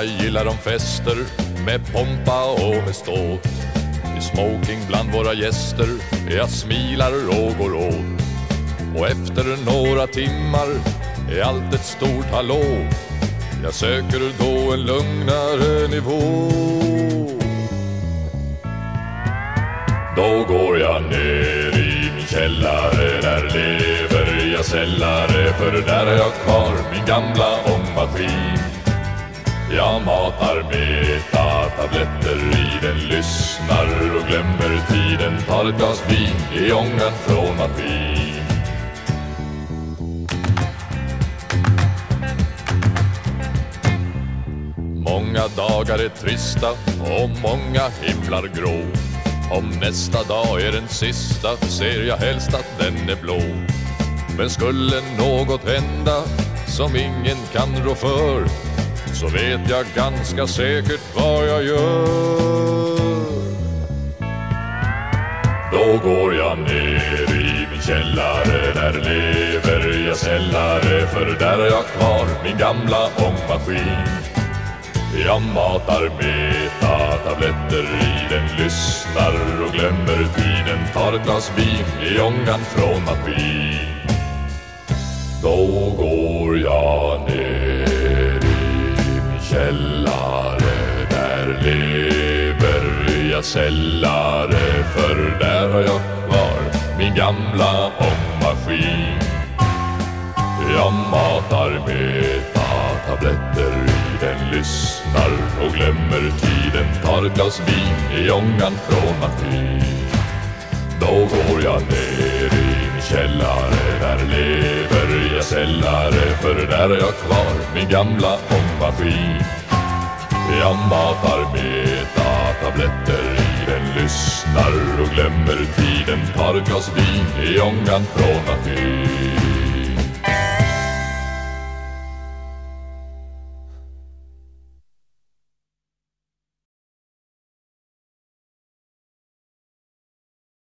Många gillar de fester med pompa och med ståt. I smoking bland våra gäster jag smilar och går åt. Och efter några timmar är allt ett stort hallå. Jag söker då en lugnare nivå. Då går jag ner i min källare, där lever jag sällare. För där har jag kvar min gamla ångmaskin. Jag matar metatabletter i den, lyssnar och glömmer tiden. Tar ett glas vin i ångan från maskin. Många dagar är trista och många himlar grå. Om nästa dag är den sista ser jag helst att den är blå. Men skulle något hända som ingen kan rå för, så vet jag ganska säkert vad jag gör. Då går jag ner i min källare, där lever jag sällare. För där har jag kvar min gamla ångmaskin. Jag matar metatabletter i den, lyssnar och glömmer tiden. Tar ett glas vin i ångan från maskin. Då går jag ner i min källare, där lever jag sällare. För där har jag kvar min gamla ångmaskin. Jag matar metatabletter i den, lyssnar och glömmer tiden. Tar ett glas vin i ångan från maskin. Då går jag ner i min källare, där lever jag sällare. För där har jag kvar min gamla ångmaskin. Jag matar metatabletter i den, lyssnar och glömmer tiden. Tar ett glas vin i ångan från maskin.